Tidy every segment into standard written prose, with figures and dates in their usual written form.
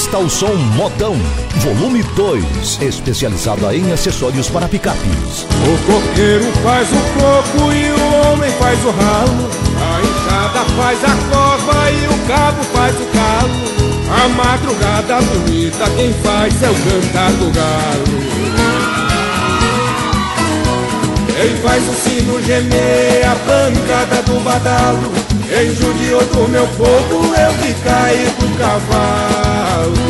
Revista O Som Modão, volume 2, especializada em acessórios para picapes. O coqueiro faz o coco e o homem faz o ralo. A enxada faz a cova e o cabo faz o calo. A madrugada bonita quem faz é o cantar do galo. Quem faz o sino gemer, a pancada do badalo. Quem judiou do meu povo, eu que caí do cavalo.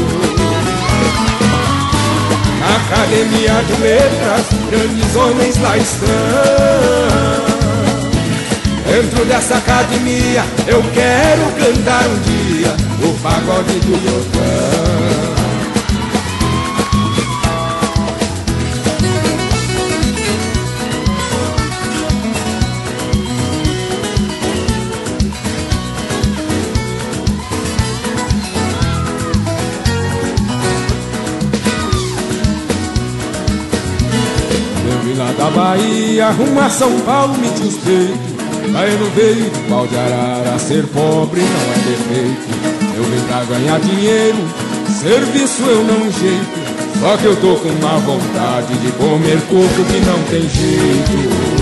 Na academia de letras, grandes homens lá estão. Dentro dessa academia, eu quero cantar um dia o pagode do Jordão. Lá da Bahia, rumo a São Paulo, meti os peitos. Aí no veio de pau de arara, ser pobre não é defeito. Eu vim pra ganhar dinheiro, serviço eu não jeito. Só que eu tô com uma vontade de comer coco que não tem jeito.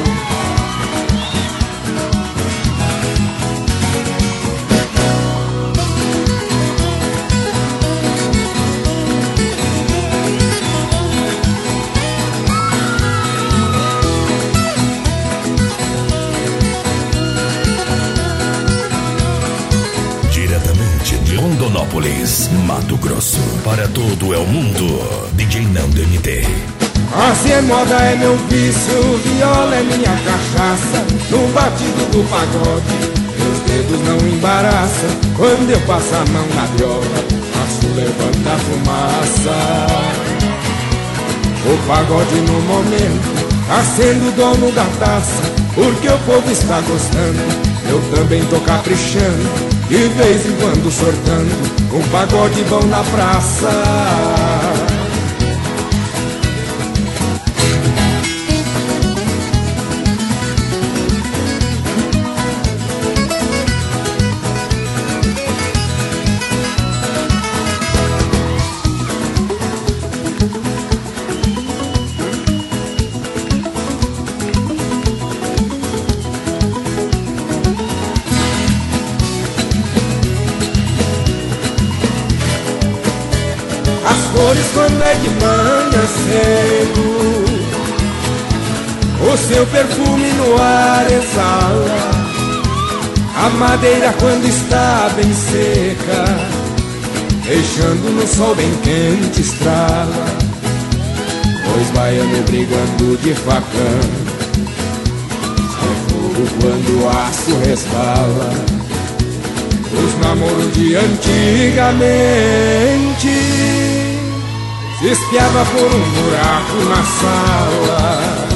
Rondonópolis, Mato Grosso, para todo é o mundo, DJ Nando MT. Assim é moda, é meu vício, viola é minha cachaça. No batido do pagode, meus dedos não embaraçam. Quando eu passo a mão na viola, faço levantar fumaça. O pagode no momento, tá sendo o dono da taça. Porque o povo está gostando, eu também tô caprichando. De vez em quando sortando um pagode bom na praça. Flores quando é de manhã cedo, o seu perfume no ar exala. A madeira quando está bem seca, deixando no sol bem quente estrala. Dois baianos brigando de facão, sai fogo quando o aço resbala. Os namoros de antigamente se espiava por um buraco na sala.